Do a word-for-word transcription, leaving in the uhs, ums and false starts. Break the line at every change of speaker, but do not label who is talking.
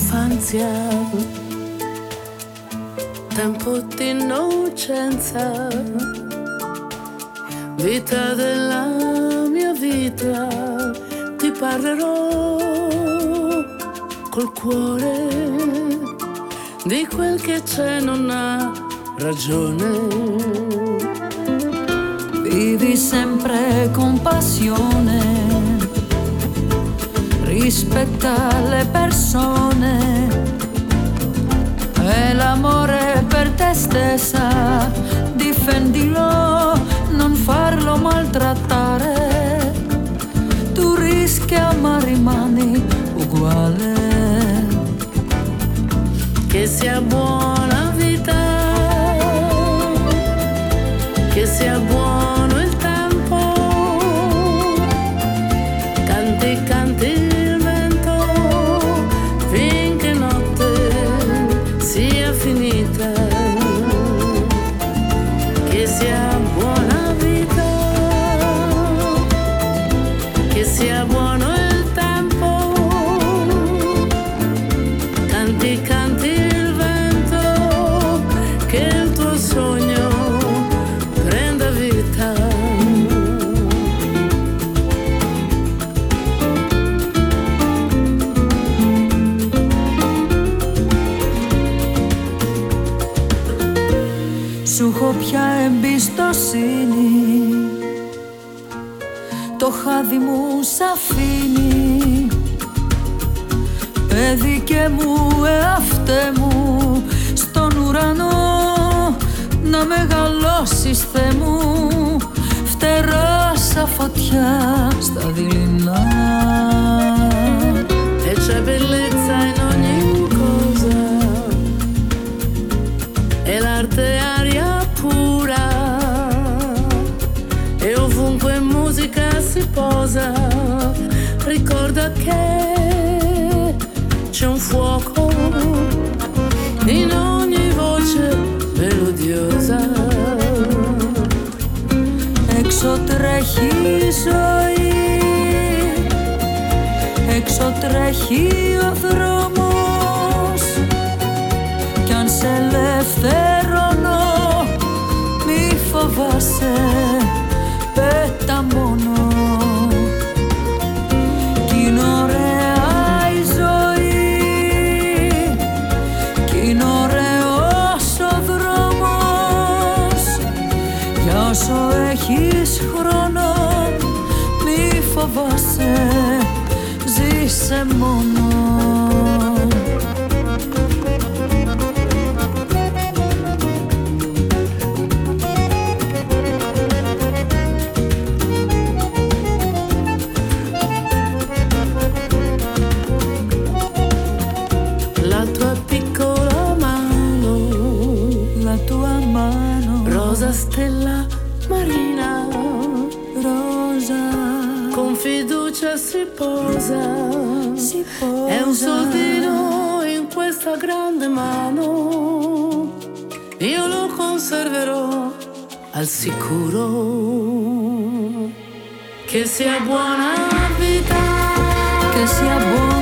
infanzia, tempo di innocenza, vita della mia vita, ti parlerò col cuore di quel che c'è, non ha ragione.
Vivi sempre con passione, rispetta le persone e l'amore per te stessa, difendilo, non farlo maltrattare, tu rischia ma rimani uguale.
Che sia buona vita, che sia buono il tempo, canti canti il vento, finché notte sia finita. Che sia buona vita, che sia buono il tempo, canti canti il vento, che il tuo sogno prenda vita.
Σου έχω πια εμπιστοσύνη, το χάδι μου σ' αφήνει, παιδί και μου, εαυτέ μου, στον ουρανό να μεγαλώσεις, Θεέ μου, φτερά σαν φωτιά στα δειλινά.
E c'è bellezza in ogni cosa, e l'arte è aria pura, e ovunque musica si posa, ricorda che c'è un fuoco in ogni voce melodiosa.
Έξω τρέχει η ζωή, έξω τρέχει ο δρόμος, κι αν σε ελευθερώνω μη φοβάσαι, πέτα μόνο. Κι είναι ωραία η ζωή, κι είναι ωραίος ο δρόμος, για όσο έχεις χρόνο μη φοβάσαι, ζήσε μόνο.
La tua piccola mano,
La tua mano,
rosa stella marina,
rosa,
con fiducia si posa,
si posa.
è un soldino in questa grande mano, io lo conserverò al sicuro. Che sia buona vita,
che sia buona